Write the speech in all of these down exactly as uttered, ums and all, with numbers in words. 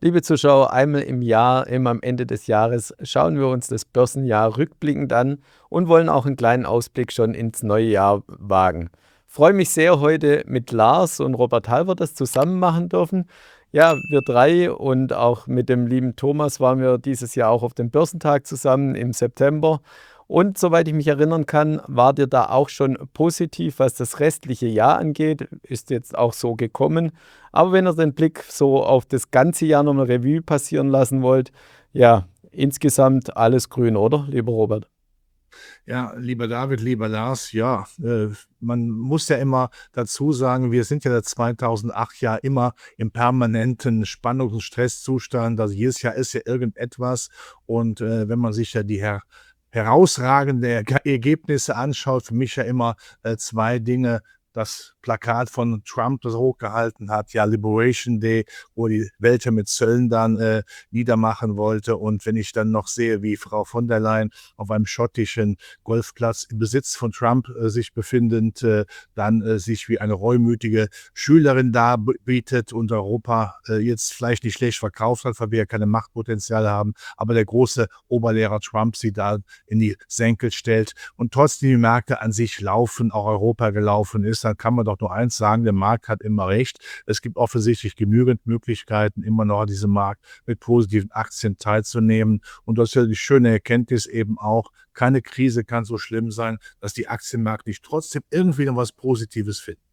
Liebe Zuschauer, einmal im Jahr, immer am Ende des Jahres, schauen wir uns das Börsenjahr rückblickend an und wollen auch einen kleinen Ausblick schon ins neue Jahr wagen. Freue mich sehr, heute mit Lars und Robert Halver das zusammen machen dürfen. Ja, wir drei und auch mit dem lieben Thomas waren wir dieses Jahr auch auf dem Börsentag zusammen im September. Und soweit ich mich erinnern kann, wart ihr da auch schon positiv, was das restliche Jahr angeht. Ist jetzt auch so gekommen. Aber wenn ihr den Blick so auf das ganze Jahr nochmal Revue passieren lassen wollt, ja, insgesamt alles grün, oder, lieber Robert? Ja, lieber David, lieber Lars, ja, äh, man muss ja immer dazu sagen, wir sind ja seit zweitausendacht ja immer im permanenten Spannungs- und Stresszustand. Also jedes Jahr ist ja irgendetwas. Und äh, wenn man sich ja die her herausragende Erge- Ergebnisse anschaut, für mich ja immer äh, zwei Dinge. Das Plakat von Trump, das er hochgehalten hat, ja, Liberation Day, wo die Welt ja mit Zöllen dann äh, niedermachen wollte. Und wenn ich dann noch sehe, wie Frau von der Leyen auf einem schottischen Golfplatz im Besitz von Trump äh, sich befindend, äh, dann äh, sich wie eine reumütige Schülerin darbietet und Europa äh, jetzt vielleicht nicht schlecht verkauft hat, weil wir ja keine Machtpotenziale haben, aber der große Oberlehrer Trump sie da in die Senkel stellt und trotzdem die Märkte an sich laufen, auch Europa gelaufen ist, dann kann man doch nur eins sagen, der Markt hat immer recht. Es gibt offensichtlich genügend Möglichkeiten, immer noch an diesem Markt mit positiven Aktien teilzunehmen. Und das ist ja die schöne Erkenntnis eben auch, keine Krise kann so schlimm sein, dass die Aktienmärkte nicht trotzdem irgendwie noch was Positives finden.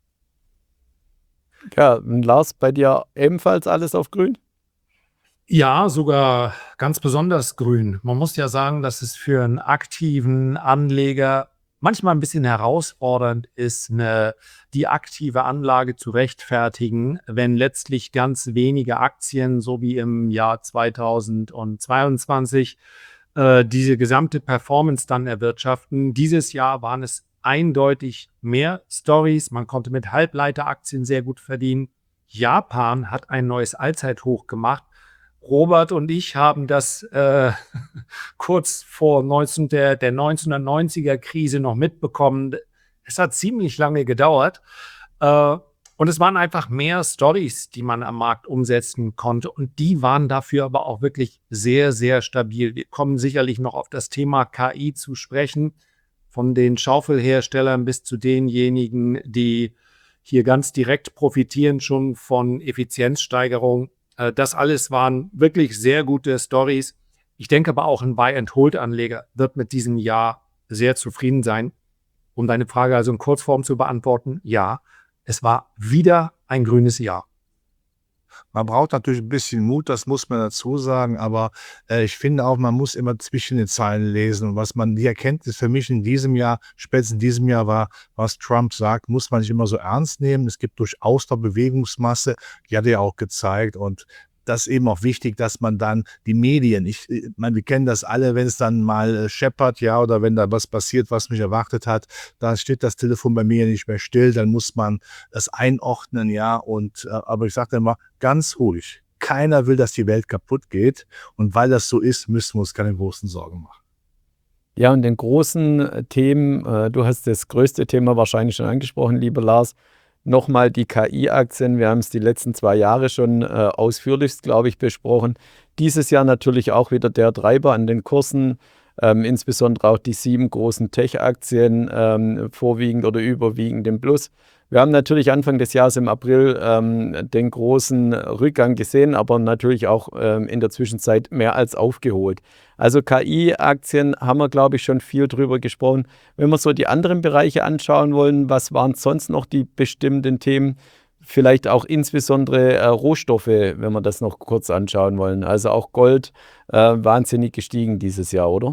Ja, und Lars, bei dir ebenfalls alles auf grün? Ja, sogar ganz besonders grün. Man muss ja sagen, dass es für einen aktiven Anleger manchmal ein bisschen herausfordernd ist, 'ne die aktive Anlage zu rechtfertigen, wenn letztlich ganz wenige Aktien, so wie im Jahr zweitausendzweiundzwanzig, äh, diese gesamte Performance dann erwirtschaften. Dieses Jahr waren es eindeutig mehr Storys. Man konnte mit Halbleiteraktien sehr gut verdienen. Japan hat ein neues Allzeithoch gemacht. Robert und ich haben das äh, kurz vor neunzehn der, der neunzehnhundertneunziger-Krise noch mitbekommen. Es hat ziemlich lange gedauert. Äh, und es waren einfach mehr Stories, die man am Markt umsetzen konnte. Und die waren dafür aber auch wirklich sehr, sehr stabil. Wir kommen sicherlich noch auf das Thema K I zu sprechen. Von den Schaufelherstellern bis zu denjenigen, die hier ganz direkt profitieren schon von Effizienzsteigerung. Äh, Das alles waren wirklich sehr gute Stories. Ich denke aber auch ein Buy-and-Hold-Anleger wird mit diesem Jahr sehr zufrieden sein. Um deine Frage also in Kurzform zu beantworten, ja, es war wieder ein grünes Jahr. Man braucht natürlich ein bisschen Mut, das muss man dazu sagen, aber äh, ich finde auch, man muss immer zwischen den Zeilen lesen. Und was man die Erkenntnis für mich in diesem Jahr, spätestens in diesem Jahr war, was Trump sagt, muss man nicht immer so ernst nehmen. Es gibt durchaus noch Bewegungsmasse, die hat er ja auch gezeigt. Und das ist eben auch wichtig, dass man dann die Medien, ich äh, meine, wir kennen das alle, wenn es dann mal äh, scheppert, ja, oder wenn da was passiert, was mich erwartet hat, da steht das Telefon bei mir nicht mehr still, dann muss man das einordnen, ja. Und äh, aber ich sage immer, ganz ruhig. Keiner will, dass die Welt kaputt geht. Und weil das so ist, müssen wir uns keine großen Sorgen machen. Ja, und den großen äh, Themen, äh, du hast das größte Thema wahrscheinlich schon angesprochen, lieber Lars, nochmal die K I-Aktien. Wir haben es die letzten zwei Jahre schon äh, ausführlichst, glaube ich, besprochen. Dieses Jahr natürlich auch wieder der Treiber an den Kursen, ähm, insbesondere auch die sieben großen Tech-Aktien, ähm, vorwiegend oder überwiegend im Plus. Wir haben natürlich Anfang des Jahres im April ähm, den großen Rückgang gesehen, aber natürlich auch ähm, in der Zwischenzeit mehr als aufgeholt. Also K I-Aktien haben wir, glaube ich, schon viel drüber gesprochen. Wenn wir so die anderen Bereiche anschauen wollen, was waren sonst noch die bestimmten Themen? Vielleicht auch insbesondere äh, Rohstoffe, wenn wir das noch kurz anschauen wollen. Also auch Gold äh, wahnsinnig gestiegen dieses Jahr, oder?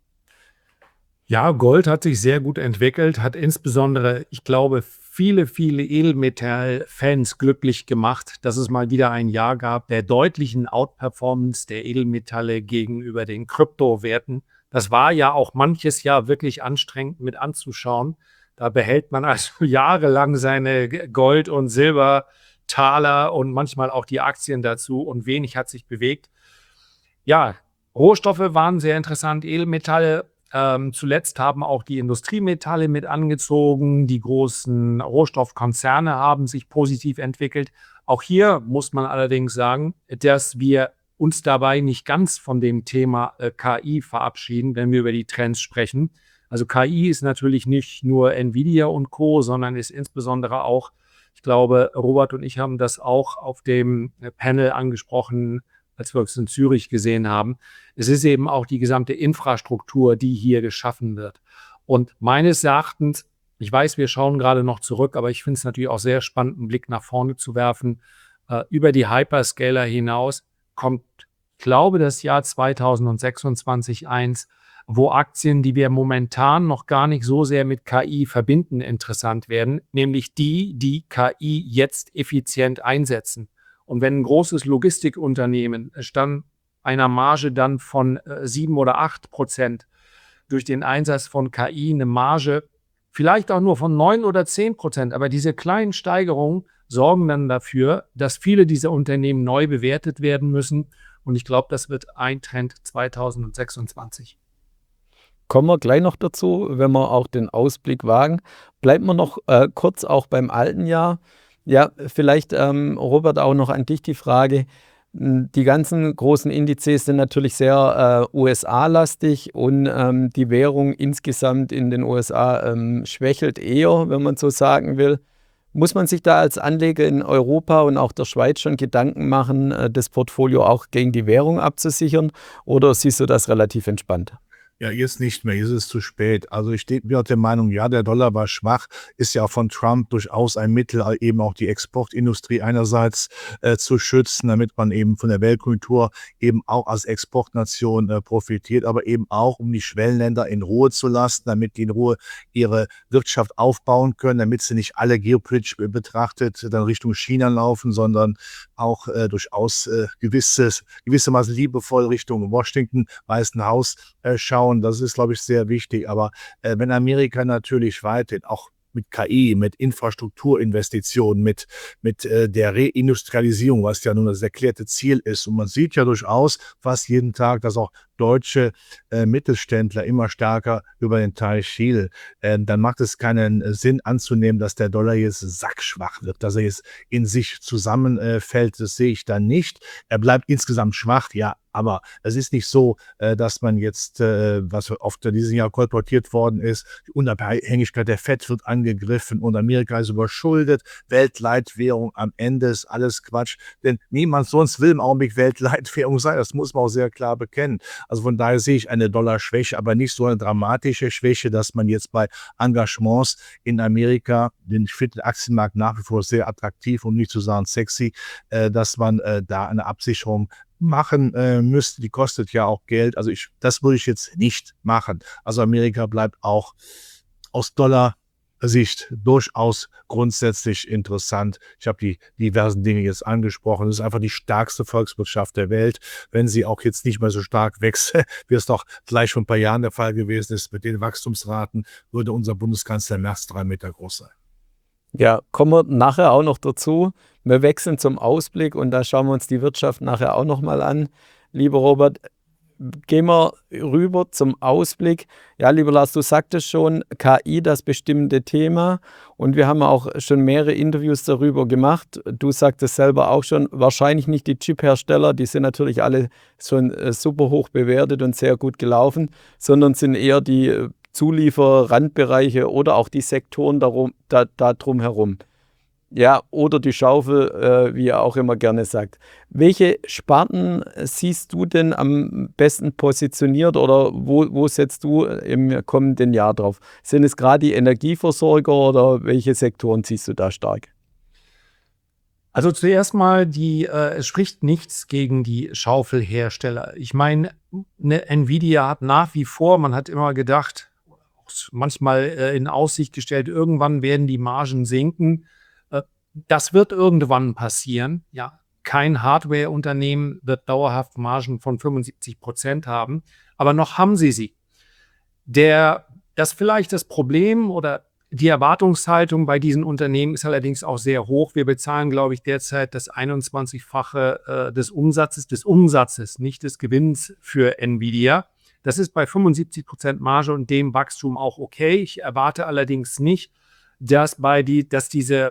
Ja, Gold hat sich sehr gut entwickelt, hat insbesondere, ich glaube, viele, viele Edelmetall-Fans glücklich gemacht, dass es mal wieder ein Jahr gab der deutlichen Outperformance der Edelmetalle gegenüber den Kryptowerten. Das war ja auch manches Jahr wirklich anstrengend mit anzuschauen. Da behält man also jahrelang seine Gold- und Silbertaler und manchmal auch die Aktien dazu und wenig hat sich bewegt. Ja, Rohstoffe waren sehr interessant, Edelmetalle. Ähm, zuletzt haben auch die Industriemetalle mit angezogen. Die großen Rohstoffkonzerne haben sich positiv entwickelt. Auch hier muss man allerdings sagen, dass wir uns dabei nicht ganz von dem Thema äh, K I verabschieden, wenn wir über die Trends sprechen. Also K I ist natürlich nicht nur Nvidia und Co., sondern ist insbesondere auch, ich glaube, Robert und ich haben das auch auf dem Panel angesprochen, als wir uns in Zürich gesehen haben. Es ist eben auch die gesamte Infrastruktur, die hier geschaffen wird. Und meines Erachtens, ich weiß, wir schauen gerade noch zurück, aber ich finde es natürlich auch sehr spannend, einen Blick nach vorne zu werfen. Äh, über die Hyperscaler hinaus kommt, ich glaube, das Jahr zweitausendsechsundzwanzig eins, wo Aktien, die wir momentan noch gar nicht so sehr mit K I verbinden, interessant werden, nämlich die, die K I jetzt effizient einsetzen. Und wenn ein großes Logistikunternehmen statt einer Marge dann von äh, sieben oder acht Prozent durch den Einsatz von K I eine Marge vielleicht auch nur von neun oder zehn Prozent, aber diese kleinen Steigerungen sorgen dann dafür, dass viele dieser Unternehmen neu bewertet werden müssen. Und ich glaube, das wird ein Trend zweitausendsechsundzwanzig. Kommen wir gleich noch dazu, wenn wir auch den Ausblick wagen. Bleiben wir noch äh, kurz auch beim alten Jahr. Ja, vielleicht, ähm, Robert, auch noch an dich die Frage. Die ganzen großen Indizes sind natürlich sehr äh, U S A-lastig und ähm, die Währung insgesamt in den U S A ähm, schwächelt eher, wenn man so sagen will. Muss man sich da als Anleger in Europa und auch der Schweiz schon Gedanken machen, äh, das Portfolio auch gegen die Währung abzusichern, oder siehst du das relativ entspannt? Ja, jetzt nicht mehr, jetzt ist es zu spät. Also ich bin auch der Meinung, ja, der Dollar war schwach, ist ja auch von Trump durchaus ein Mittel, eben auch die Exportindustrie einerseits äh, zu schützen, damit man eben von der Weltkultur eben auch als Exportnation äh, profitiert, aber eben auch, um die Schwellenländer in Ruhe zu lassen, damit die in Ruhe ihre Wirtschaft aufbauen können, damit sie nicht alle geopolitisch betrachtet dann Richtung China laufen, sondern auch äh, durchaus äh, gewisses, gewissermaßen liebevoll Richtung Washington, Weißen Haus äh, schauen. Das ist, glaube ich, sehr wichtig. Aber äh, wenn Amerika natürlich weiterhin auch mit K I, mit Infrastrukturinvestitionen, mit, mit äh, der Reindustrialisierung, was ja nun das erklärte Ziel ist. Und man sieht ja durchaus fast jeden Tag, dass auch deutsche äh, Mittelständler immer stärker über den Teich schielen. Äh, dann macht es keinen äh, Sinn anzunehmen, dass der Dollar jetzt sackschwach wird, dass er jetzt in sich zusammenfällt. Äh, das sehe ich dann nicht. Er bleibt insgesamt schwach, ja. Aber es ist nicht so, äh, dass man jetzt, äh, was oft in diesem Jahr kolportiert worden ist, die Unabhängigkeit der Fed wird angegriffen und Amerika ist überschuldet, Weltleitwährung am Ende ist alles Quatsch, denn niemand sonst will im Augenblick Weltleitwährung sein, das muss man auch sehr klar bekennen. Also von daher sehe ich eine Dollarschwäche, aber nicht so eine dramatische Schwäche, dass man jetzt bei Engagements in Amerika, den ich finde den Aktienmarkt nach wie vor sehr attraktiv, um nicht zu sagen sexy, äh, dass man äh, da eine Absicherung machen äh, müsste, die kostet ja auch Geld. Also ich, das würde ich jetzt nicht machen. Also Amerika bleibt auch aus Dollar-Sicht durchaus grundsätzlich interessant. Ich habe die diversen Dinge jetzt angesprochen. Es ist einfach die stärkste Volkswirtschaft der Welt. Wenn sie auch jetzt nicht mehr so stark wächst, wie es doch gleich vor ein paar Jahren der Fall gewesen ist mit den Wachstumsraten, würde unser Bundeskanzler Merz drei Meter groß sein. Ja, kommen wir nachher auch noch dazu. Wir wechseln zum Ausblick und da schauen wir uns die Wirtschaft nachher auch nochmal an. Lieber Robert, gehen wir rüber zum Ausblick. Ja, lieber Lars, du sagtest schon, K I, das bestimmte Thema. Und wir haben auch schon mehrere Interviews darüber gemacht. Du sagtest selber auch schon, wahrscheinlich nicht die Chip-Hersteller, die sind natürlich alle schon äh, super hoch bewertet und sehr gut gelaufen, sondern sind eher die äh, Zulieferer, Randbereiche oder auch die Sektoren darum, da, da drum herum. Ja, oder die Schaufel, äh, wie er auch immer gerne sagt. Welche Sparten siehst du denn am besten positioniert oder wo, wo setzt du im kommenden Jahr drauf? Sind es gerade die Energieversorger oder welche Sektoren siehst du da stark? Also zuerst mal, die, äh, es spricht nichts gegen die Schaufelhersteller. Ich meine, ne, Nvidia hat nach wie vor, man hat immer gedacht, manchmal äh, in Aussicht gestellt, irgendwann werden die Margen sinken. Äh, das wird irgendwann passieren. Ja, kein Hardware-Unternehmen wird dauerhaft Margen von fünfundsiebzig Prozent haben, aber noch haben sie sie. Der, das vielleicht das Problem oder die Erwartungshaltung bei diesen Unternehmen ist allerdings auch sehr hoch. Wir bezahlen, glaube ich, derzeit das einundzwanzigfache äh, des Umsatzes, des Umsatzes, nicht des Gewinns für Nvidia. Das ist bei fünfundsiebzig Prozent Marge und dem Wachstum auch okay. Ich erwarte allerdings nicht, dass, bei die, dass diese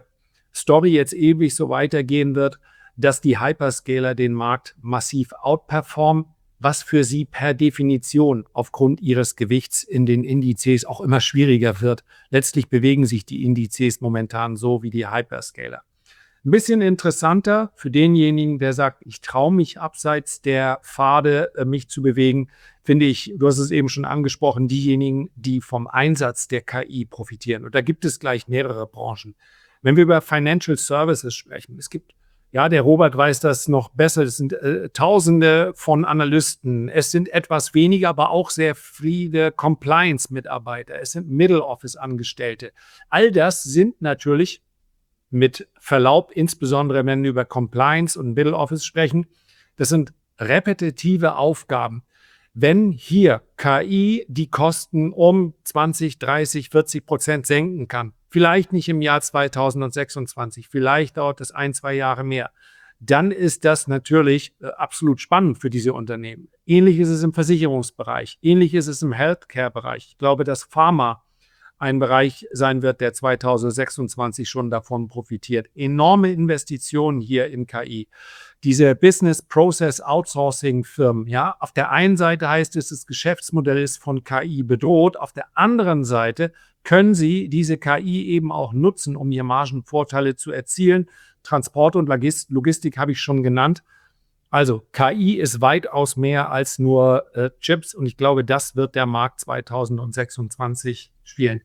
Story jetzt ewig so weitergehen wird, dass die Hyperscaler den Markt massiv outperformen, was für sie per Definition aufgrund ihres Gewichts in den Indizes auch immer schwieriger wird. Letztlich bewegen sich die Indizes momentan so wie die Hyperscaler. Ein bisschen interessanter für denjenigen, der sagt, ich traue mich abseits der Pfade, äh, mich zu bewegen, finde ich, du hast es eben schon angesprochen, diejenigen, die vom Einsatz der K I profitieren. Und da gibt es gleich mehrere Branchen. Wenn wir über Financial Services sprechen, es gibt, ja, der Robert weiß das noch besser, es sind äh, Tausende von Analysten, es sind etwas weniger, aber auch sehr viele Compliance-Mitarbeiter, es sind Middle-Office-Angestellte. All das sind natürlich mit Verlaub, insbesondere wenn wir über Compliance und Middle Office sprechen, das sind repetitive Aufgaben. Wenn hier K I die Kosten um zwanzig, dreißig, vierzig Prozent senken kann, vielleicht nicht im Jahr zweitausendsechsundzwanzig, vielleicht dauert es ein, zwei Jahre mehr, dann ist das natürlich äh, absolut spannend für diese Unternehmen. Ähnlich ist es im Versicherungsbereich, ähnlich ist es im Healthcare-Bereich. Ich glaube, dass Pharma ein Bereich sein wird, der zweitausendsechsundzwanzig schon davon profitiert. Enorme Investitionen hier in K I. Diese Business Process Outsourcing Firmen, ja, auf der einen Seite heißt es, das Geschäftsmodell ist von K I bedroht, auf der anderen Seite können sie diese K I eben auch nutzen, um hier Margenvorteile zu erzielen. Transport und Logistik habe ich schon genannt. Also K I ist weitaus mehr als nur äh, Chips und ich glaube, das wird der Markt zweitausendsechsundzwanzig spielen.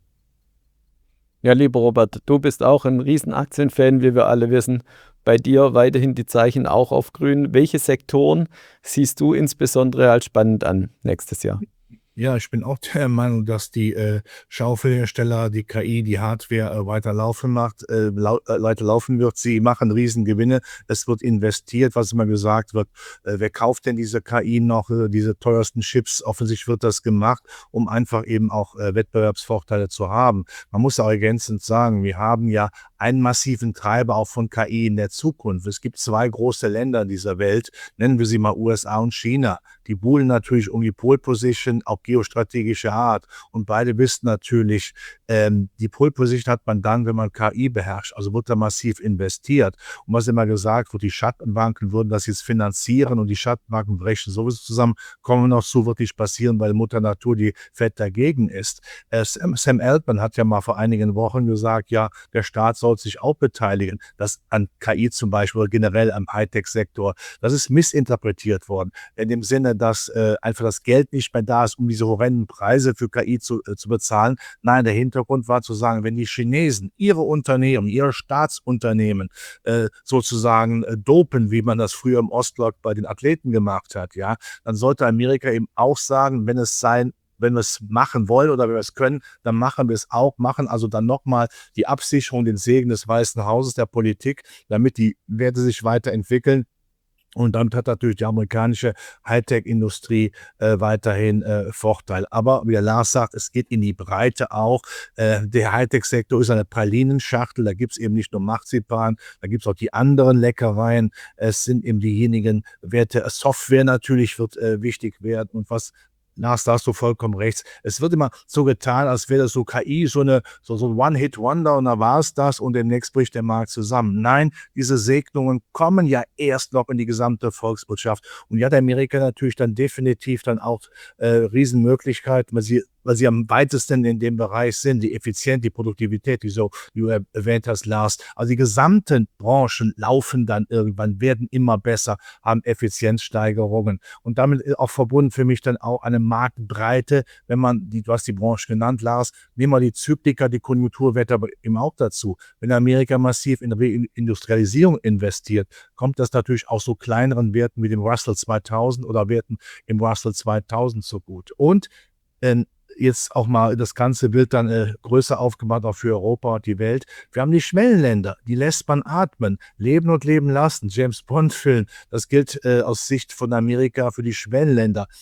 Ja, lieber Robert, du bist auch ein Riesen-Aktienfan, wie wir alle wissen. Bei dir weiterhin die Zeichen auch auf grün. Welche Sektoren siehst du insbesondere als spannend an nächstes Jahr? Ja, ich bin auch der Meinung, dass die äh, Schaufelhersteller, die K I, die Hardware äh, weiter laufen macht, äh, lau äh, weiter laufen wird. Sie machen Riesengewinne. Es wird investiert, was immer gesagt wird. Äh, wer kauft denn diese K I noch, äh, diese teuersten Chips? Offensichtlich wird das gemacht, um einfach eben auch äh, Wettbewerbsvorteile zu haben. Man muss auch ergänzend sagen, wir haben ja einen massiven Treiber auch von K I in der Zukunft. Es gibt zwei große Länder in dieser Welt, nennen wir sie mal U S A und China. Die buhlen natürlich um die Pole Position, auch geostrategische Art. Und beide wissen natürlich, ähm, die Pole Position hat man dann, wenn man K I beherrscht. Also wird da massiv investiert. Und was immer gesagt wird, die Schattenbanken würden das jetzt finanzieren und die Schattenbanken brechen sowieso zusammen. Kommen wir noch zu, wird nicht passieren, weil Mutter Natur die fett dagegen ist. Äh, Sam, Sam Altman hat ja mal vor einigen Wochen gesagt, ja, der Staat soll sich auch beteiligen. Das an K I zum Beispiel oder generell am Hightech-Sektor. Das ist missinterpretiert worden. In dem Sinne, dass äh, einfach das Geld nicht mehr da ist, um diese horrenden Preise für K I zu, äh, zu bezahlen. Nein, der Hintergrund war zu sagen, wenn die Chinesen ihre Unternehmen, ihre Staatsunternehmen äh, sozusagen äh, dopen, wie man das früher im Ostblock bei den Athleten gemacht hat, ja, dann sollte Amerika eben auch sagen, wenn es sein wenn wir es machen wollen oder wenn wir es können, dann machen wir es auch, machen also dann nochmal die Absicherung, den Segen des Weißen Hauses, der Politik, damit die Werte sich weiterentwickeln. Und damit hat natürlich die amerikanische Hightech-Industrie äh, weiterhin äh, Vorteil. Aber wie der Lars sagt, es geht in die Breite auch. Äh, der Hightech-Sektor ist eine Pralinenschachtel. Da gibt es eben nicht nur Marzipan, da gibt es auch die anderen Leckereien. Es sind eben diejenigen Werte. Software natürlich wird äh, wichtig werden. Und was Lars, da hast du vollkommen recht. Es wird immer so getan, als wäre das so K I, so eine so, so ein One-Hit-Wonder und da war es das und demnächst bricht der Markt zusammen. Nein, diese Segnungen kommen ja erst noch in die gesamte Volkswirtschaft. Und ja, der Amerika natürlich dann definitiv dann auch äh, Riesenmöglichkeiten, weil sie weil sie am weitesten in dem Bereich sind, die Effizienz, die Produktivität, die so du erwähnt hast, Lars. Also die gesamten Branchen laufen dann irgendwann, werden immer besser, haben Effizienzsteigerungen. Und damit ist auch verbunden für mich dann auch eine Marktbreite, wenn man, die, du hast die Branche genannt, Lars, nehmen wir die Zyklika, die Konjunkturwerte aber eben auch dazu. Wenn Amerika massiv in Reindustrialisierung investiert, kommt das natürlich auch so kleineren Werten wie dem Russell zweitausend oder Werten im Russell zweitausend so gut. Und äh, jetzt auch mal das ganze Bild dann äh, größer aufgemacht, auch für Europa und die Welt. Wir haben die Schwellenländer, die lässt man atmen, leben und leben lassen. James Bond-Film, das gilt äh, aus Sicht von Amerika für die Schwellenländer.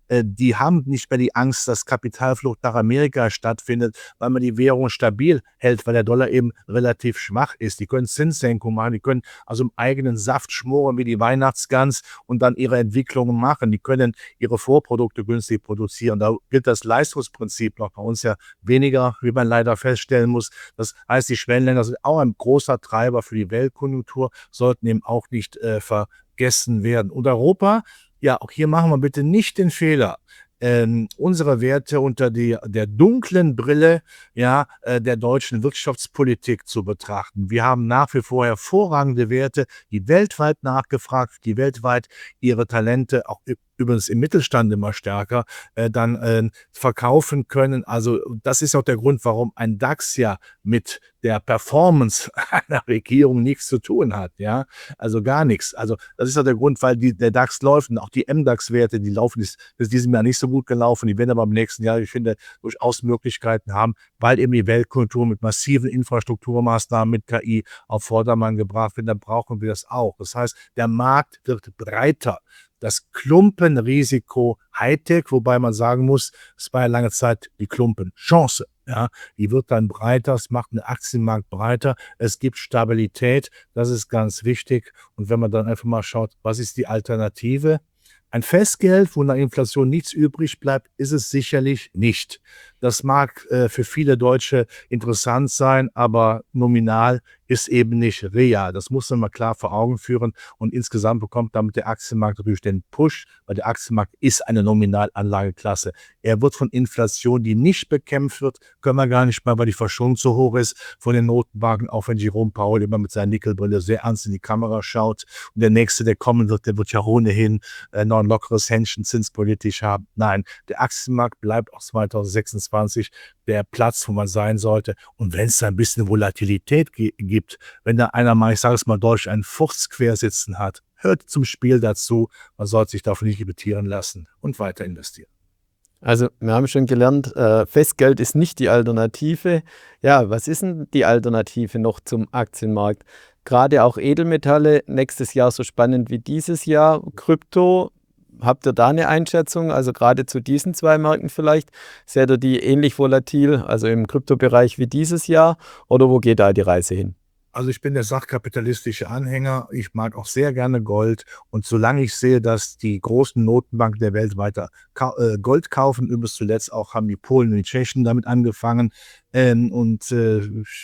äh, die haben nicht mehr die Angst, dass Kapitalflucht nach Amerika stattfindet, weil man die Währung stabil hält, weil der Dollar eben relativ schwach ist. Die können Zinssenkungen machen, die können also im eigenen Saft schmoren wie die Weihnachtsgans und dann ihre Entwicklungen machen. Die können ihre Vorprodukte günstig produzieren. Da gilt das Leistungsprinzip noch bei uns ja weniger, wie man leider feststellen muss. Das heißt, die Schwellenländer sind auch ein großer Treiber für die Weltkonjunktur, sollten eben auch nicht äh, vergessen werden. Und Europa, ja, auch hier machen wir bitte nicht den Fehler, ähm, unsere Werte unter die, der dunklen Brille ja, äh, der deutschen Wirtschaftspolitik zu betrachten. Wir haben nach wie vor hervorragende Werte, die weltweit nachgefragt, die weltweit ihre Talente, auch übrigens im Mittelstand immer stärker, äh, dann äh, verkaufen können. Also das ist auch der Grund, warum ein DAX ja mit der Performance einer Regierung nichts zu tun hat. Ja, also gar nichts. Also das ist auch der Grund, weil die, der DAX läuft und auch die M DAX-Werte, die laufen, ist, ist diesem Jahr nicht so gut gelaufen. Die werden aber im nächsten Jahr, ich finde, durchaus Möglichkeiten haben, weil eben die Weltkultur mit massiven Infrastrukturmaßnahmen, mit K I auf Vordermann gebracht wird. Dann brauchen wir das auch. Das heißt, der Markt wird breiter. Das Klumpenrisiko Hightech, wobei man sagen muss, es war ja lange Zeit die Klumpenchance. Ja, die wird dann breiter, es macht den Aktienmarkt breiter, es gibt Stabilität, das ist ganz wichtig. Und wenn man dann einfach mal schaut, was ist die Alternative? Ein Festgeld, wo nach Inflation nichts übrig bleibt, ist es sicherlich nicht. Das mag äh, für viele Deutsche interessant sein, aber nominal ist eben nicht real. Das muss man mal klar vor Augen führen. Und insgesamt bekommt damit der Aktienmarkt natürlich den Push, weil der Aktienmarkt ist eine Nominalanlageklasse. Er wird von Inflation, die nicht bekämpft wird, können wir gar nicht mehr, weil die Verschuldung zu hoch ist, von den Notenbanken, auch wenn Jerome Powell immer mit seiner Nickelbrille sehr ernst in die Kamera schaut. Und der Nächste, der kommen wird, der wird ja ohnehin äh, noch ein lockeres Händchen zinspolitisch haben. Nein, der Aktienmarkt bleibt auch zwanzig sechsundzwanzig der Platz, wo man sein sollte. Und wenn es da ein bisschen Volatilität ge- gibt, wenn da einer mal, ich sage es mal deutsch, einen Furz quer sitzen hat, hört zum Spiel dazu. Man sollte sich davon nicht irritieren lassen und weiter investieren. Also wir haben schon gelernt, äh, Festgeld ist nicht die Alternative. Ja, was ist denn die Alternative noch zum Aktienmarkt? Gerade auch Edelmetalle, nächstes Jahr so spannend wie dieses Jahr. Krypto, habt ihr da eine Einschätzung? Also gerade zu diesen zwei Märkten vielleicht. Seht ihr die ähnlich volatil, also im Kryptobereich wie dieses Jahr? Oder wo geht da die Reise hin? Also ich bin der sachkapitalistische Anhänger. Ich mag auch sehr gerne Gold. Und solange ich sehe, dass die großen Notenbanken der Welt weiter ka- äh, Gold kaufen, übrigens zuletzt auch haben die Polen und die Tschechen damit angefangen. Ähm, und äh,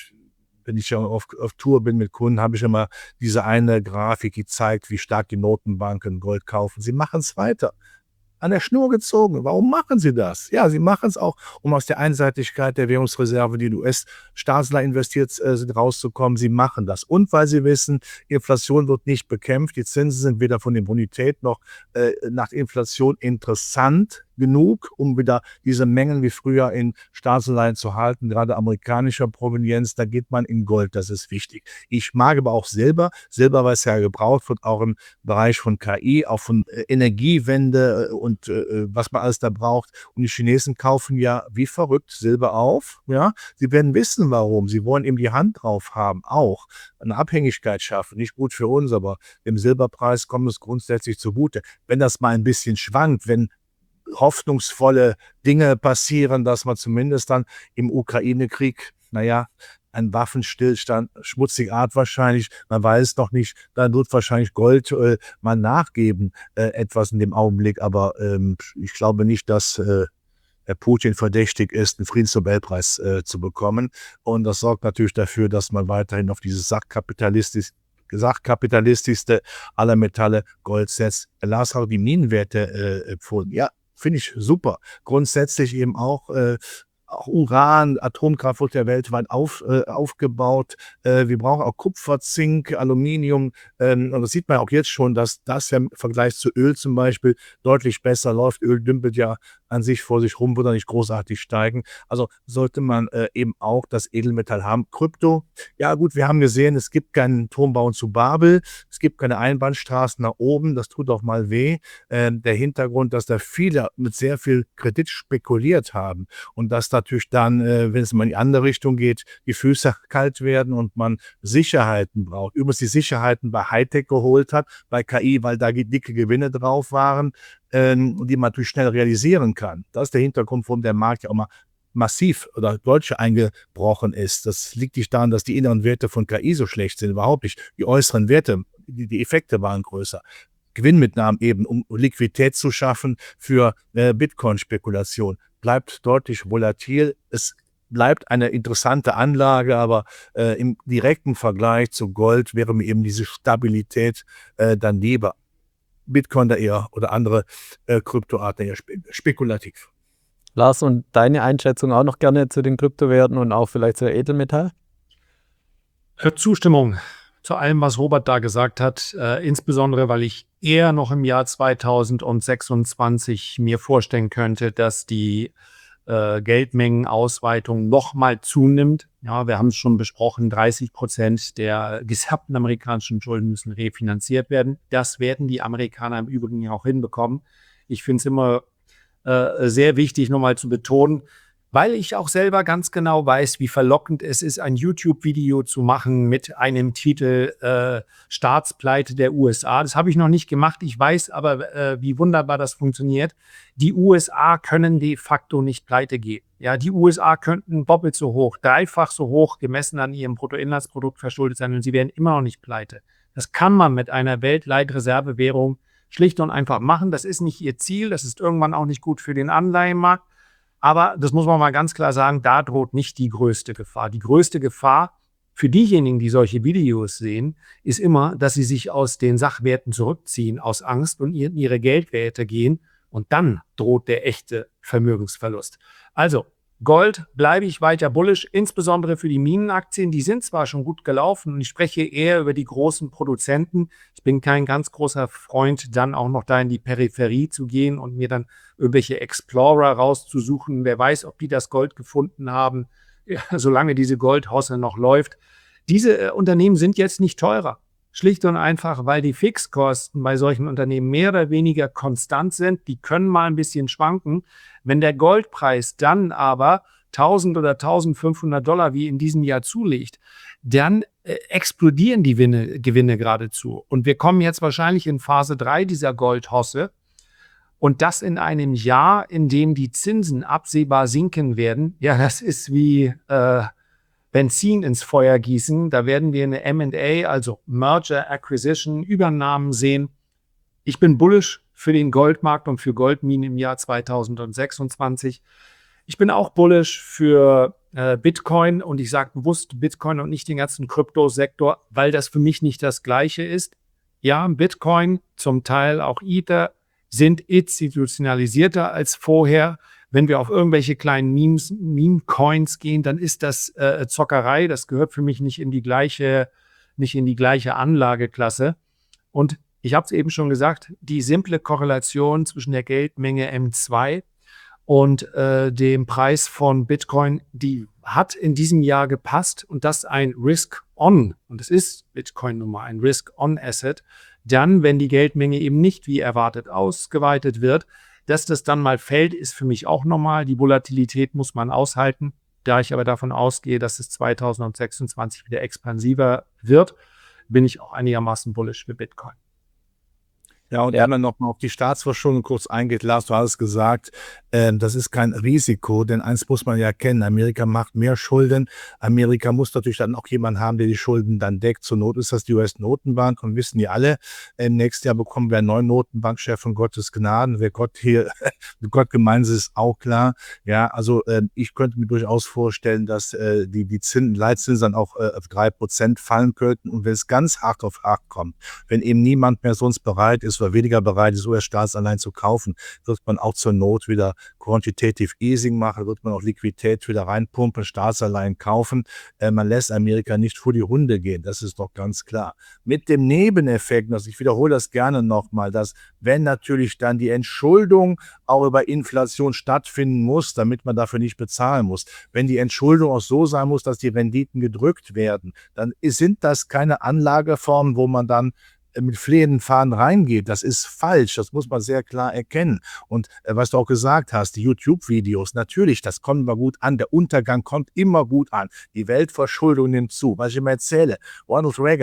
wenn ich ja auf, auf Tour bin mit Kunden, habe ich immer diese eine Grafik, die zeigt, wie stark die Notenbanken Gold kaufen. Sie machen es weiter. An der Schnur gezogen. Warum machen sie das? Ja, sie machen es auch, um aus der Einseitigkeit der Währungsreserve, die in U S-Staatler investiert äh, sind, rauszukommen. Sie machen das. Und weil sie wissen, Inflation wird nicht bekämpft. Die Zinsen sind weder von der Bonität noch äh, nach Inflation interessant genug, um wieder diese Mengen wie früher in Staatsanleihen zu halten, gerade amerikanischer Provenienz, da geht man in Gold, das ist wichtig. Ich mag aber auch Silber, Silber, was ja gebraucht wird, auch im Bereich von K I, auch von äh, Energiewende äh, und äh, was man alles da braucht. Und die Chinesen kaufen ja wie verrückt Silber auf, ja. Sie werden wissen, warum. Sie wollen eben die Hand drauf haben, auch eine Abhängigkeit schaffen. Nicht gut für uns, aber dem Silberpreis kommt es grundsätzlich zugute. Wenn das mal ein bisschen schwankt, wenn hoffnungsvolle Dinge passieren, dass man zumindest dann im Ukraine-Krieg, naja, ein Waffenstillstand, schmutzige Art wahrscheinlich, man weiß noch nicht, dann wird wahrscheinlich Gold äh, mal nachgeben, äh, etwas in dem Augenblick, aber ähm, ich glaube nicht, dass äh, Herr Putin verdächtig ist, einen Friedensnobelpreis äh, zu bekommen. Und das sorgt natürlich dafür, dass man weiterhin auf dieses sachkapitalistisch sachkapitalistischste aller Metalle Gold setzt. Lars hat die Minenwerte äh, empfohlen. Ja, finde ich super. Grundsätzlich eben auch, äh, auch Uran, Atomkraft wird ja weltweit auf, äh, aufgebaut. Äh, wir brauchen auch Kupfer, Zink, Aluminium. Ähm, und das sieht man auch jetzt schon, dass das ja im Vergleich zu Öl zum Beispiel deutlich besser läuft. Öl dümpelt ja an sich vor sich rum, wird er nicht großartig steigen. Also sollte man äh, eben auch das Edelmetall haben. Krypto, ja gut, wir haben gesehen, es gibt keinen Turmbau zu Babel, es gibt keine Einbahnstraßen nach oben, das tut auch mal weh. Ähm, der Hintergrund, dass da viele mit sehr viel Kredit spekuliert haben und dass natürlich dann, äh, wenn es mal in die andere Richtung geht, die Füße kalt werden und man Sicherheiten braucht. Übrigens die Sicherheiten bei Hightech geholt hat, bei K I, weil da dicke Gewinne drauf waren. ähm, die man natürlich schnell realisieren kann. Das ist der Hintergrund, warum der Markt ja auch mal massiv oder deutlich eingebrochen ist. Das liegt nicht daran, dass die inneren Werte von K I so schlecht sind, überhaupt nicht. Die äußeren Werte, die, die Effekte waren größer. Gewinnmitnahmen eben, um Liquidität zu schaffen für äh, Bitcoin-Spekulation. Bleibt deutlich volatil. Es bleibt eine interessante Anlage, aber äh, im direkten Vergleich zu Gold wäre mir eben diese Stabilität äh, dann lieber. Bitcoin da eher oder andere äh, Kryptoarten eher spe spekulativ. Lars, und deine Einschätzung auch noch gerne zu den Kryptowerten und auch vielleicht zu Edelmetall? Zustimmung zu allem, was Robert da gesagt hat, äh, insbesondere weil ich eher noch im Jahr zweitausendsechsundzwanzig mir vorstellen könnte, dass die äh, Geldmengenausweitung nochmal zunimmt. Ja, wir haben es schon besprochen, dreißig Prozent der gesamten amerikanischen Schulden müssen refinanziert werden. Das werden die Amerikaner im Übrigen auch hinbekommen. Ich finde es immer äh, sehr wichtig, nochmal zu betonen, weil ich auch selber ganz genau weiß, wie verlockend es ist, ein YouTube-Video zu machen mit einem Titel äh, Staatspleite der U S A. Das habe ich noch nicht gemacht. Ich weiß aber, äh, wie wunderbar das funktioniert. Die U S A können de facto nicht pleite gehen. Ja, die U S A könnten doppelt so hoch, dreifach so hoch gemessen an ihrem Bruttoinlandsprodukt verschuldet sein und sie werden immer noch nicht pleite. Das kann man mit einer Weltleitreservewährung schlicht und einfach machen. Das ist nicht ihr Ziel. Das ist irgendwann auch nicht gut für den Anleihenmarkt. Aber das muss man mal ganz klar sagen, da droht nicht die größte Gefahr. Die größte Gefahr für diejenigen, die solche Videos sehen, ist immer, dass sie sich aus den Sachwerten zurückziehen, aus Angst und in ihre Geldwerte gehen. Und dann droht der echte Vermögensverlust. Also Gold bleibe ich weiter bullish, insbesondere für die Minenaktien. Die sind zwar schon gut gelaufen und ich spreche eher über die großen Produzenten. Ich bin kein ganz großer Freund, dann auch noch da in die Peripherie zu gehen und mir dann irgendwelche Explorer rauszusuchen. Wer weiß, ob die das Gold gefunden haben, ja, solange diese Goldhosse noch läuft. Diese äh, Unternehmen sind jetzt nicht teurer. Schlicht und einfach, weil die Fixkosten bei solchen Unternehmen mehr oder weniger konstant sind. Die können mal ein bisschen schwanken. Wenn der Goldpreis dann aber tausend oder tausendfünfhundert Dollar wie in diesem Jahr zulegt, dann äh, explodieren die Gewinne, Gewinne geradezu. Und wir kommen jetzt wahrscheinlich in Phase drei dieser Goldhosse. Und das in einem Jahr, in dem die Zinsen absehbar sinken werden. Ja, das ist wie äh, Benzin ins Feuer gießen. Da werden wir eine M and A, also Merger, Acquisition, Übernahmen sehen. Ich bin bullish für den Goldmarkt und für Goldminen im Jahr zweitausendsechsundzwanzig. Ich bin auch bullish für äh, Bitcoin und ich sage bewusst Bitcoin und nicht den ganzen Kryptosektor, weil das für mich nicht das Gleiche ist. Ja, Bitcoin, zum Teil auch Ether, sind institutionalisierter als vorher. Wenn wir auf irgendwelche kleinen Memes, Meme-Coins gehen, dann ist das äh, Zockerei. Das gehört für mich nicht in die gleiche, nicht in die gleiche Anlageklasse. Und ich habe es eben schon gesagt, die simple Korrelation zwischen der Geldmenge M zwei und äh, dem Preis von Bitcoin, die hat in diesem Jahr gepasst und das ein Risk-On. Und es ist Bitcoin nun mal ein Risk-On-Asset. Dann, wenn die Geldmenge eben nicht wie erwartet ausgeweitet wird, dass das dann mal fällt, ist für mich auch normal. Die Volatilität muss man aushalten. Da ich aber davon ausgehe, dass es zweitausendsechsundzwanzig wieder expansiver wird, bin ich auch einigermaßen bullish für Bitcoin. Ja, und ja. wenn man noch mal auf die Staatsverschuldung kurz eingeht, Lars, du hast es gesagt, äh, das ist kein Risiko, denn eins muss man ja kennen, Amerika macht mehr Schulden. Amerika muss natürlich dann auch jemanden haben, der die Schulden dann deckt. Zur Not ist das die U S-Notenbank und wissen die alle, im nächsten Jahr bekommen wir einen neuen Notenbankchef von Gottes Gnaden. Wer Gott hier, Gott gemeint ist, ist auch klar. Ja, also äh, ich könnte mir durchaus vorstellen, dass äh, die, die Zinsen, Leitzinsen dann auch äh, auf drei Prozent fallen könnten. Und wenn es ganz hart auf hart kommt, wenn eben niemand mehr sonst bereit ist, oder weniger bereit ist, U S-Staatsanleihen zu kaufen, wird man auch zur Not wieder Quantitative Easing machen, wird man auch Liquidität wieder reinpumpen, Staatsanleihen kaufen. Äh, man lässt Amerika nicht vor die Hunde gehen, das ist doch ganz klar. Mit dem Nebeneffekt, also ich wiederhole das gerne nochmal, dass wenn natürlich dann die Entschuldung auch über Inflation stattfinden muss, damit man dafür nicht bezahlen muss, wenn die Entschuldung auch so sein muss, dass die Renditen gedrückt werden, dann sind das keine Anlageformen, wo man dann mit flehenden Fahnen reingeht. Das ist falsch, das muss man sehr klar erkennen. Und äh, was du auch gesagt hast, die YouTube-Videos, natürlich, das kommt immer gut an, der Untergang kommt immer gut an. Die Weltverschuldung nimmt zu. Was ich immer erzähle, Ronald Reagan,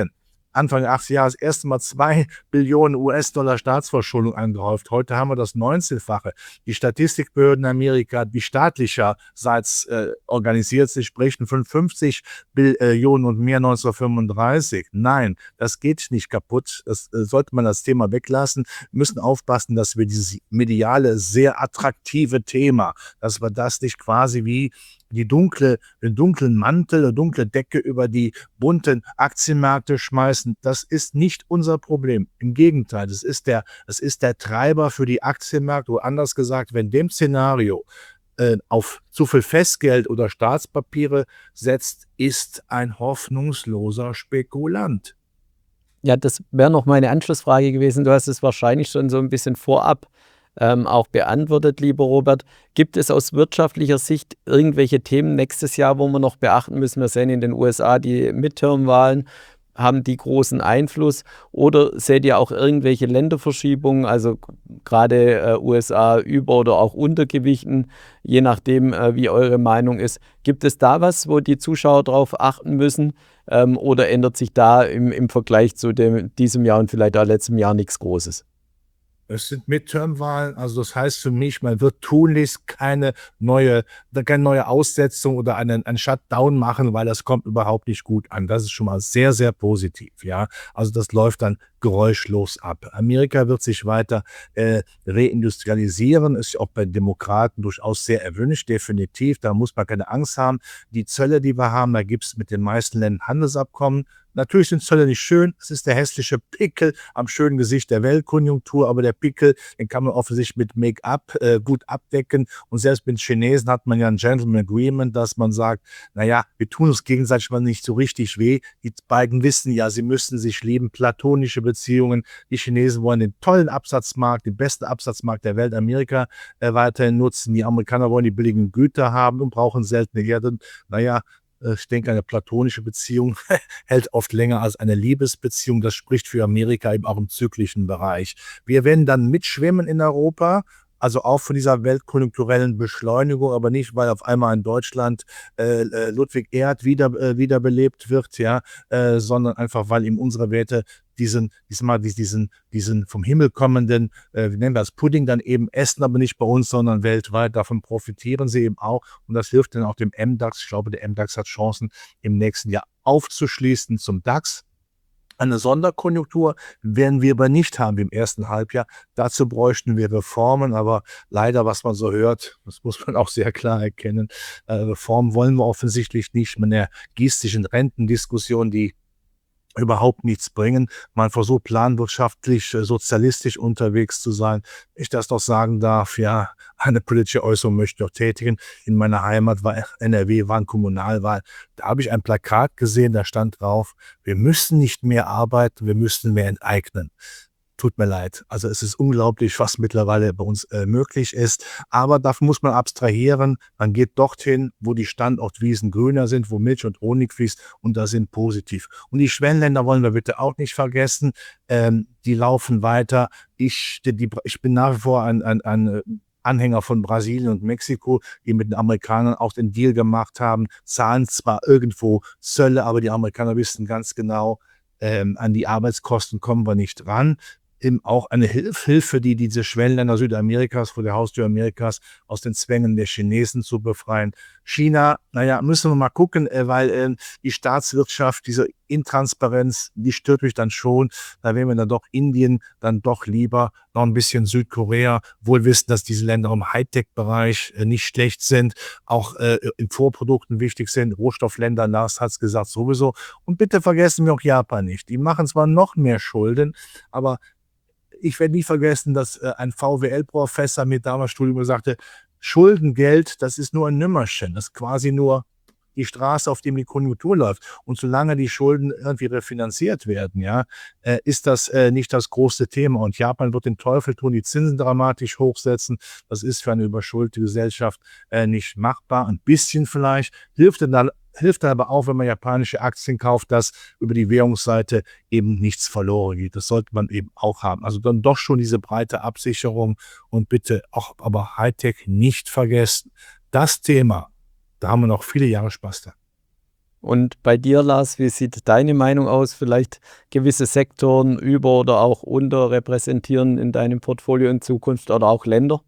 Anfang der achtziger Jahre das erste Mal zwei Billionen U S-Dollar Staatsverschuldung angehäuft. Heute haben wir das neunzehnfache. Die Statistikbehörden in Amerika, die staatlicherseits äh, organisiert sich, sprechen von fünfzig Billionen und mehr neunzehnhundertfünfunddreißig. Nein, das geht nicht kaputt. Das äh, sollte man das Thema weglassen. Wir müssen aufpassen, dass wir dieses mediale, sehr attraktive Thema, dass wir das nicht quasi wie die dunkle, den dunklen Mantel, eine dunkle Decke über die bunten Aktienmärkte schmeißen. Das ist nicht unser Problem. Im Gegenteil, das ist der, das ist der Treiber für die Aktienmärkte. Oder anders gesagt, wenn dem Szenario äh, auf zu viel Festgeld oder Staatspapiere setzt, ist ein hoffnungsloser Spekulant. Ja, das wäre noch meine Anschlussfrage gewesen. Du hast es wahrscheinlich schon so ein bisschen vorab ähm, auch beantwortet, lieber Robert. Gibt es aus wirtschaftlicher Sicht irgendwelche Themen nächstes Jahr, wo wir noch beachten müssen? Wir sehen in den U S A die Midterm-Wahlen, haben die großen Einfluss? Oder seht ihr auch irgendwelche Länderverschiebungen, also gerade äh, U S A über- oder auch Untergewichten, je nachdem, äh, wie eure Meinung ist? Gibt es da was, wo die Zuschauer drauf achten müssen? Ähm, oder ändert sich da im, im Vergleich zu dem, diesem Jahr und vielleicht auch letztem Jahr nichts Großes? Es sind Midterm-Wahlen, also das heißt für mich, man wird tunlichst keine neue, keine neue Aussetzung oder einen, einen Shutdown machen, weil das kommt überhaupt nicht gut an. Das ist schon mal sehr, sehr positiv, ja. Also das läuft dann geräuschlos ab. Amerika wird sich weiter äh, reindustrialisieren, ist auch bei Demokraten durchaus sehr erwünscht, definitiv. Da muss man keine Angst haben. Die Zölle, die wir haben, da gibt es mit den meisten Ländern Handelsabkommen. Natürlich sind Zölle nicht schön, es ist der hässliche Pickel am schönen Gesicht der Weltkonjunktur, aber der Pickel, den kann man offensichtlich mit Make-up äh, gut abdecken. Und selbst mit Chinesen hat man ja ein Gentleman Agreement, dass man sagt, naja, wir tun uns gegenseitig mal nicht so richtig weh. Die beiden wissen ja, sie müssen sich lieben, platonische Beziehungen. Die Chinesen wollen den tollen Absatzmarkt, den besten Absatzmarkt der Welt, Amerika, äh, weiterhin nutzen. Die Amerikaner wollen die billigen Güter haben und brauchen seltene Erden. Naja, ich denke, eine platonische Beziehung hält oft länger als eine Liebesbeziehung. Das spricht für Amerika eben auch im zyklischen Bereich. Wir werden dann mitschwimmen in Europa, also auch von dieser weltkonjunkturellen Beschleunigung, aber nicht, weil auf einmal in Deutschland äh, Ludwig Erhard wieder, äh, wiederbelebt wird, ja, äh, sondern einfach, weil ihm unsere Werte diesen, diesmal diesen, diesen vom Himmel kommenden, äh, wie nennen wir das, Pudding dann eben essen, aber nicht bei uns, sondern weltweit. Davon profitieren sie eben auch. Und das hilft dann auch dem M DAX. Ich glaube, der M DAX hat Chancen, im nächsten Jahr aufzuschließen zum DAX. Eine Sonderkonjunktur werden wir aber nicht haben im ersten Halbjahr. Dazu bräuchten wir Reformen, aber leider, was man so hört, das muss man auch sehr klar erkennen, äh, Reformen wollen wir offensichtlich nicht. Mit der gießischen Rentendiskussion, die überhaupt nichts bringen. Man versucht planwirtschaftlich, äh, sozialistisch unterwegs zu sein. Ich das doch sagen darf, ja, eine politische Äußerung möchte ich doch tätigen. In meiner Heimat war N R W, war eine Kommunalwahl. Da habe ich ein Plakat gesehen, da stand drauf, wir müssen nicht mehr arbeiten, wir müssen mehr enteignen. Tut mir leid. Also es ist unglaublich, was mittlerweile bei uns äh, möglich ist. Aber dafür muss man abstrahieren. Man geht dorthin, wo die Standortwiesen grüner sind, wo Milch und Honig fließt und da sind positiv. Und die Schwellenländer wollen wir bitte auch nicht vergessen. Ähm, die laufen weiter. Ich, die, die, ich bin nach wie vor ein, ein, ein Anhänger von Brasilien und Mexiko, die mit den Amerikanern auch den Deal gemacht haben, zahlen zwar irgendwo Zölle, aber die Amerikaner wissen ganz genau, ähm, an die Arbeitskosten kommen wir nicht ran. Eben auch eine Hilf Hilfe, die diese Schwellenländer Südamerikas, vor der Haustür Amerikas, aus den Zwängen der Chinesen zu befreien. China, naja, müssen wir mal gucken, äh, weil äh, die Staatswirtschaft, diese Intransparenz, die stört mich dann schon. Da wären wir dann doch Indien, dann doch lieber noch ein bisschen Südkorea, wohl wissen, dass diese Länder im Hightech-Bereich äh, nicht schlecht sind, auch äh, in Vorprodukten wichtig sind. Rohstoffländer, Lars hat es gesagt, sowieso. Und bitte vergessen wir auch Japan nicht. Die machen zwar noch mehr Schulden, aber ich werde nie vergessen, dass äh, ein V W L-Professor mir damals Studium sagte, Schuldengeld, das ist nur ein Nümmerchen, das ist quasi nur die Straße, auf dem die Konjunktur läuft. Und solange die Schulden irgendwie refinanziert werden, ja, äh, ist das äh, nicht das große Thema. Und Japan wird den Teufel tun, die Zinsen dramatisch hochsetzen. Das ist für eine überschuldete Gesellschaft äh, nicht machbar. Ein bisschen vielleicht hilft dann Hilft dann aber auch, wenn man japanische Aktien kauft, dass über die Währungsseite eben nichts verloren geht. Das sollte man eben auch haben. Also dann doch schon diese breite Absicherung und bitte auch aber Hightech nicht vergessen. Das Thema, da haben wir noch viele Jahre Spaß dran. Und bei dir, Lars, wie sieht deine Meinung aus? Vielleicht gewisse Sektoren über- oder auch unterrepräsentieren in deinem Portfolio in Zukunft oder auch Länder?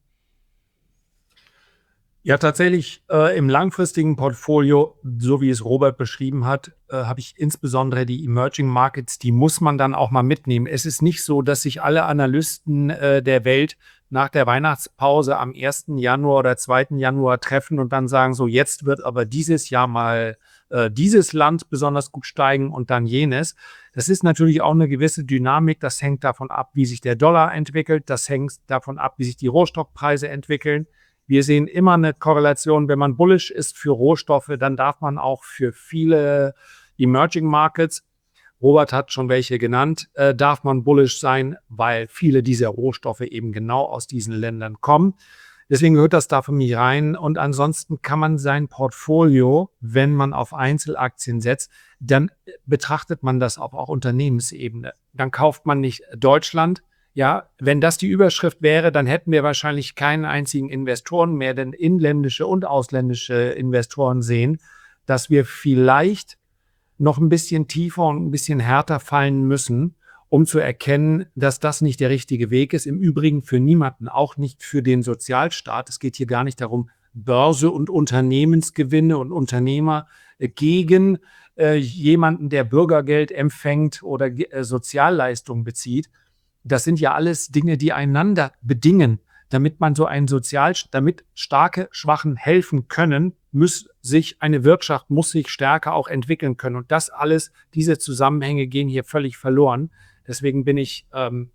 Ja, tatsächlich äh, im langfristigen Portfolio, so wie es Robert beschrieben hat, äh, habe ich insbesondere die Emerging Markets, die muss man dann auch mal mitnehmen. Es ist nicht so, dass sich alle Analysten äh, der Welt nach der Weihnachtspause am ersten Januar oder zweiten Januar treffen und dann sagen, so jetzt wird aber dieses Jahr mal äh, dieses Land besonders gut steigen und dann jenes. Das ist natürlich auch eine gewisse Dynamik. Das hängt davon ab, wie sich der Dollar entwickelt. Das hängt davon ab, wie sich die Rohstoffpreise entwickeln. Wir sehen immer eine Korrelation. Wenn man bullish ist für Rohstoffe, dann darf man auch für viele Emerging Markets, Robert hat schon welche genannt, äh, darf man bullish sein, weil viele dieser Rohstoffe eben genau aus diesen Ländern kommen. Deswegen gehört das da für mich rein. Und ansonsten kann man sein Portfolio, wenn man auf Einzelaktien setzt, dann betrachtet man das auf auch Unternehmensebene. Dann kauft man nicht Deutschland. Ja, wenn das die Überschrift wäre, dann hätten wir wahrscheinlich keinen einzigen Investoren mehr, denn inländische und ausländische Investoren sehen, dass wir vielleicht noch ein bisschen tiefer und ein bisschen härter fallen müssen, um zu erkennen, dass das nicht der richtige Weg ist. Im Übrigen für niemanden, auch nicht für den Sozialstaat. Es geht hier gar nicht darum, Börse und Unternehmensgewinne und Unternehmer äh, gegen äh, jemanden, der Bürgergeld empfängt oder äh, Sozialleistungen bezieht. Das sind ja alles Dinge, die einander bedingen. Damit man so einen Sozial, damit starke Schwachen helfen können, muss sich eine Wirtschaft, muss sich stärker auch entwickeln können. Und das alles, diese Zusammenhänge gehen hier völlig verloren. Deswegen bin ich ähm,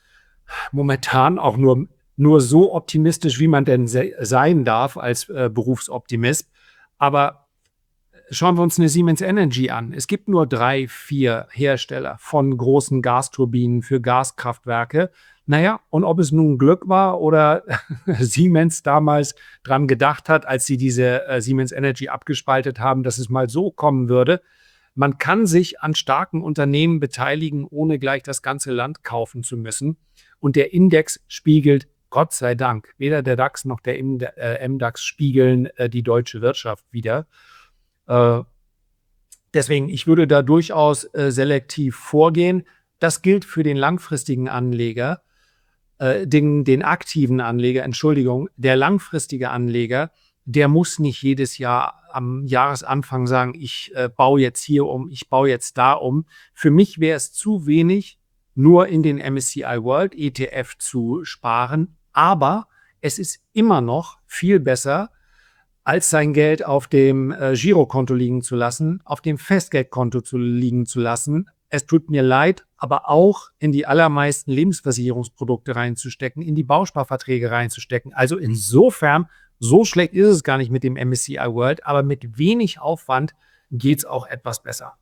momentan auch nur, nur so optimistisch, wie man denn se- sein darf als äh, Berufsoptimist. Aber schauen wir uns eine Siemens Energy an. Es gibt nur drei, vier Hersteller von großen Gasturbinen für Gaskraftwerke. Naja, und ob es nun Glück war oder Siemens damals dran gedacht hat, als sie diese äh, Siemens Energy abgespaltet haben, dass es mal so kommen würde. Man kann sich an starken Unternehmen beteiligen, ohne gleich das ganze Land kaufen zu müssen. Und der Index spiegelt, Gott sei Dank, weder der DAX noch der M DAX spiegeln äh, die deutsche Wirtschaft wider. Äh, deswegen, ich würde da durchaus äh, selektiv vorgehen. Das gilt für den langfristigen Anleger, äh, den, den aktiven Anleger, Entschuldigung, der langfristige Anleger, der muss nicht jedes Jahr am Jahresanfang sagen, ich äh, baue jetzt hier um, ich baue jetzt da um. Für mich wäre es zu wenig, nur in den M S C I World E T F zu sparen, aber es ist immer noch viel besser, als sein Geld auf dem äh, Girokonto liegen zu lassen, auf dem Festgeldkonto zu liegen zu lassen. Es tut mir leid, aber auch in die allermeisten Lebensversicherungsprodukte reinzustecken, in die Bausparverträge reinzustecken. Also insofern, so schlecht ist es gar nicht mit dem M S C I World, aber mit wenig Aufwand geht es auch etwas besser.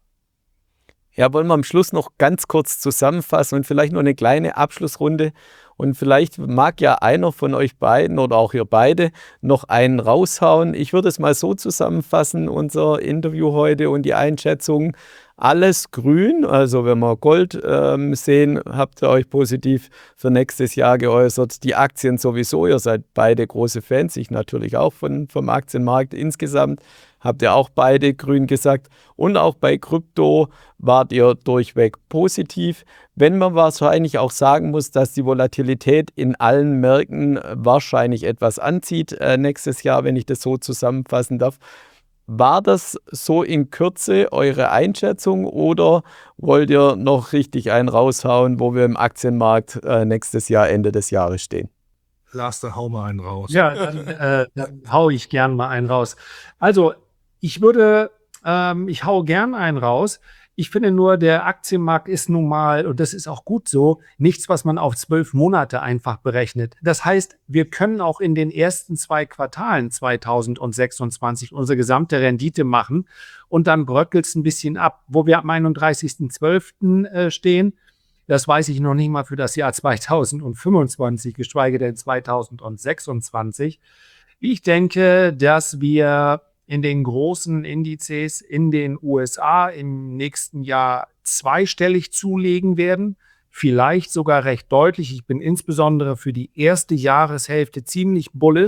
Ja, wollen wir am Schluss noch ganz kurz zusammenfassen und vielleicht noch eine kleine Abschlussrunde. Und vielleicht mag ja einer von euch beiden oder auch ihr beide noch einen raushauen. Ich würde es mal so zusammenfassen, unser Interview heute und die Einschätzung. Alles grün, also wenn wir Gold ähm, sehen, habt ihr euch positiv für nächstes Jahr geäußert. Die Aktien sowieso, ihr seid beide große Fans, ich natürlich auch von, vom Aktienmarkt insgesamt. Habt ihr auch beide grün gesagt. Und auch bei Krypto wart ihr durchweg positiv. Wenn man wahrscheinlich auch sagen muss, dass die Volatilität in allen Märkten wahrscheinlich etwas anzieht äh, nächstes Jahr, wenn ich das so zusammenfassen darf. War das so in Kürze eure Einschätzung oder wollt ihr noch richtig einen raushauen, wo wir im Aktienmarkt äh, nächstes Jahr, Ende des Jahres stehen? Lars, dann hau mal einen raus. Ja, dann, äh, dann hau ich gern mal einen raus. Also, ich würde, ähm, ich hau gern einen raus. Ich finde nur, der Aktienmarkt ist nun mal, und das ist auch gut so, nichts, was man auf zwölf Monate einfach berechnet. Das heißt, wir können auch in den ersten zwei Quartalen zweitausendsechsundzwanzig unsere gesamte Rendite machen und dann bröckelt es ein bisschen ab. Wo wir am einunddreißigsten zwölften äh, stehen, das weiß ich noch nicht mal für das Jahr zweitausendfünfundzwanzig, geschweige denn zweitausendsechsundzwanzig. Ich denke, dass wir in den großen Indizes in den U S A im nächsten Jahr zweistellig zulegen werden, vielleicht sogar recht deutlich. Ich bin insbesondere für die erste Jahreshälfte ziemlich bullish.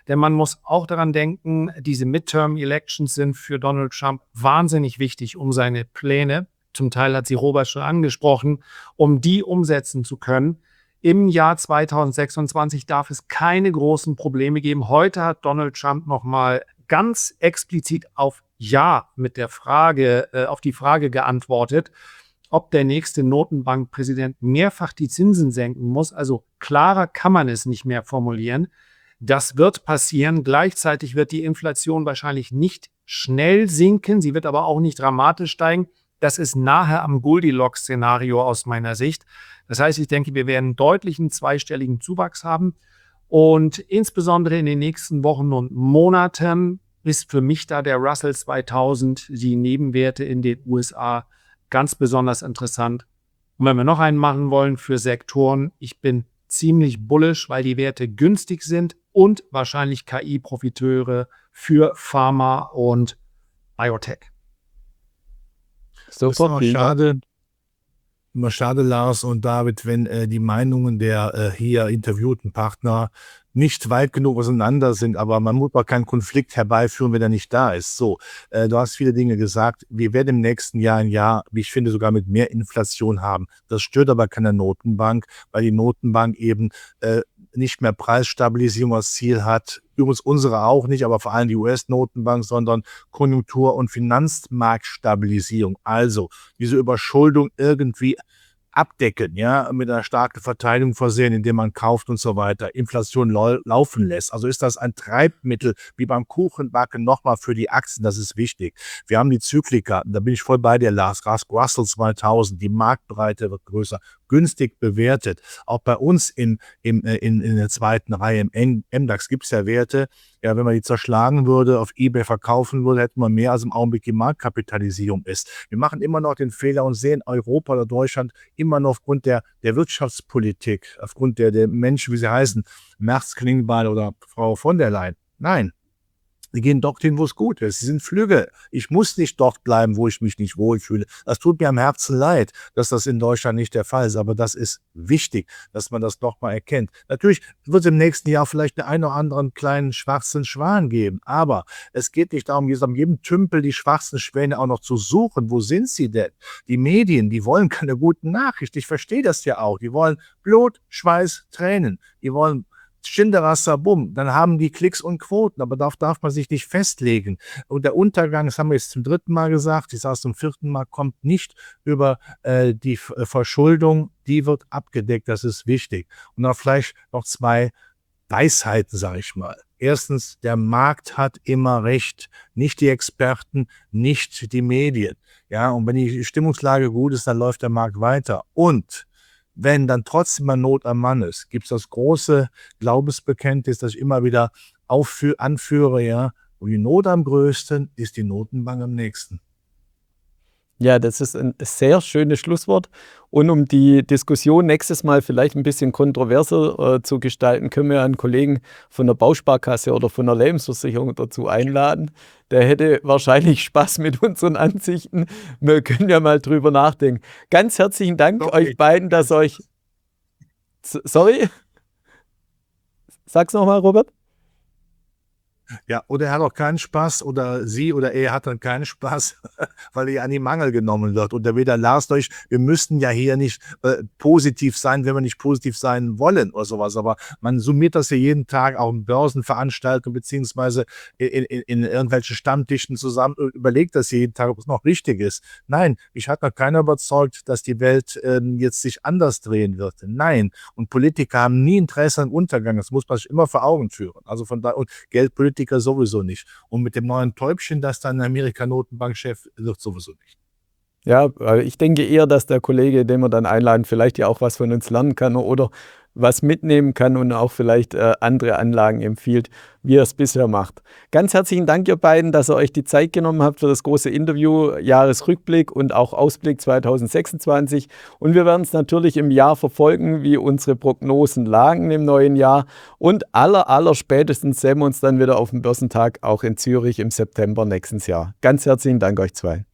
Denn man muss auch daran denken, diese Midterm-Elections sind für Donald Trump wahnsinnig wichtig, um seine Pläne, zum Teil hat sie Robert schon angesprochen, um die umsetzen zu können. Im Jahr zweitausendsechsundzwanzig darf es keine großen Probleme geben. Heute hat Donald Trump nochmal ganz explizit auf Ja mit der Frage, äh, auf die Frage geantwortet, ob der nächste Notenbankpräsident mehrfach die Zinsen senken muss. Also klarer kann man es nicht mehr formulieren. Das wird passieren. Gleichzeitig wird die Inflation wahrscheinlich nicht schnell sinken. Sie wird aber auch nicht dramatisch steigen. Das ist nahe am Goldilocks-Szenario aus meiner Sicht. Das heißt, ich denke, wir werden deutlichen zweistelligen Zuwachs haben. Und insbesondere in den nächsten Wochen und Monaten ist für mich da der Russell zweitausend, die Nebenwerte in den U S A, ganz besonders interessant. Und wenn wir noch einen machen wollen für Sektoren, ich bin ziemlich bullish, weil die Werte günstig sind und wahrscheinlich K I-Profiteure für Pharma und Biotech. Das ist immer schade, immer schade, Lars und David, wenn äh, die Meinungen der äh, hier interviewten Partner nicht weit genug auseinander sind, aber man muss auch keinen Konflikt herbeiführen, wenn er nicht da ist. So, äh, du hast viele Dinge gesagt. Wir werden im nächsten Jahr ein Jahr, wie ich finde, sogar mit mehr Inflation haben. Das stört aber keine Notenbank, weil die Notenbank eben äh, nicht mehr Preisstabilisierung als Ziel hat. Übrigens unsere auch nicht, aber vor allem die U S-Notenbank, sondern Konjunktur- und Finanzmarktstabilisierung. Also diese Überschuldung irgendwie abdecken, ja, mit einer starken Verteidigung versehen, indem man kauft und so weiter, Inflation lau laufen lässt. Also ist das ein Treibmittel, wie beim Kuchenbacken, nochmal für die Aktien, das ist wichtig. Wir haben die Zyklika, da bin ich voll bei dir, Lars, Russell zweitausend, die Marktbreite wird größer, günstig bewertet. Auch bei uns im, im, in, in der zweiten Reihe, im M DAX gibt es ja Werte, ja, wenn man die zerschlagen würde, auf eBay verkaufen würde, hätten wir mehr, als im Augenblick die Marktkapitalisierung ist. Wir machen immer noch den Fehler und sehen Europa oder Deutschland immer noch aufgrund der, der Wirtschaftspolitik, aufgrund der, der Menschen, wie sie heißen, Merz, Klingbeil oder Frau von der Leyen. Nein. Die gehen dorthin, wo es gut ist. Sie sind Flügge. Ich muss nicht dort bleiben, wo ich mich nicht wohlfühle. Das tut mir am Herzen leid, dass das in Deutschland nicht der Fall ist. Aber das ist wichtig, dass man das nochmal erkennt. Natürlich wird es im nächsten Jahr vielleicht den einen oder anderen kleinen schwarzen Schwan geben. Aber es geht nicht darum, jetzt an jedem Tümpel die schwarzen Schwäne auch noch zu suchen. Wo sind sie denn? Die Medien, die wollen keine guten Nachrichten. Ich verstehe das ja auch. Die wollen Blut, Schweiß, Tränen. Die wollen Schinderasser, bumm, dann haben die Klicks und Quoten, aber darauf darf man sich nicht festlegen. Und der Untergang, das haben wir jetzt zum dritten Mal gesagt, ich sage es zum vierten Mal, kommt nicht über äh, die F Verschuldung, die wird abgedeckt, das ist wichtig. Und dann vielleicht noch zwei Weisheiten, sage ich mal. Erstens, der Markt hat immer recht, nicht die Experten, nicht die Medien. Ja, und wenn die Stimmungslage gut ist, dann läuft der Markt weiter. Und wenn dann trotzdem mal Not am Mann ist, gibt es das große Glaubensbekenntnis, das ich immer wieder aufführ, anführe, ja, wo die Not am größten ist, die Notenbank am nächsten. Ja, das ist ein sehr schönes Schlusswort. Und um die Diskussion nächstes Mal vielleicht ein bisschen kontroverser äh, zu gestalten, können wir einen Kollegen von der Bausparkasse oder von der Lebensversicherung dazu einladen. Der hätte wahrscheinlich Spaß mit unseren Ansichten. Wir können ja mal drüber nachdenken. Ganz herzlichen Dank Okay. euch beiden, dass euch... S- Sorry? Sag's nochmal, Robert. Ja, oder er hat auch keinen Spaß oder sie oder er hat dann keinen Spaß, weil er an die Mangel genommen wird. Und da wieder Lars durch, wir müssten ja hier nicht äh, positiv sein, wenn wir nicht positiv sein wollen oder sowas. Aber man summiert das ja jeden Tag auch in Börsenveranstaltungen beziehungsweise in, in, in irgendwelchen Stammtischen zusammen, überlegt das jeden Tag, ob es noch richtig ist. Nein, ich hat noch keiner überzeugt, dass die Welt ähm, jetzt sich anders drehen wird. Nein. Und Politiker haben nie Interesse am Untergang. Das muss man sich immer vor Augen führen. Also von daher, und Geldpolitiker sowieso nicht. Und mit dem neuen Täubchen, das dann Amerika Notenbankchef wird, sowieso nicht. Ja, äh, ich denke eher, dass der Kollege, den wir dann einladen, vielleicht ja auch was von uns lernen kann oder was mitnehmen kann und auch vielleicht äh, andere Anlagen empfiehlt, wie er es bisher macht. Ganz herzlichen Dank, ihr beiden, dass ihr euch die Zeit genommen habt für das große Interview, Jahresrückblick und auch Ausblick zweitausendsechsundzwanzig. Und wir werden es natürlich im Jahr verfolgen, wie unsere Prognosen lagen im neuen Jahr. Und aller, aller spätestens sehen wir uns dann wieder auf dem Börsentag, auch in Zürich im September nächstes Jahr. Ganz herzlichen Dank euch zwei.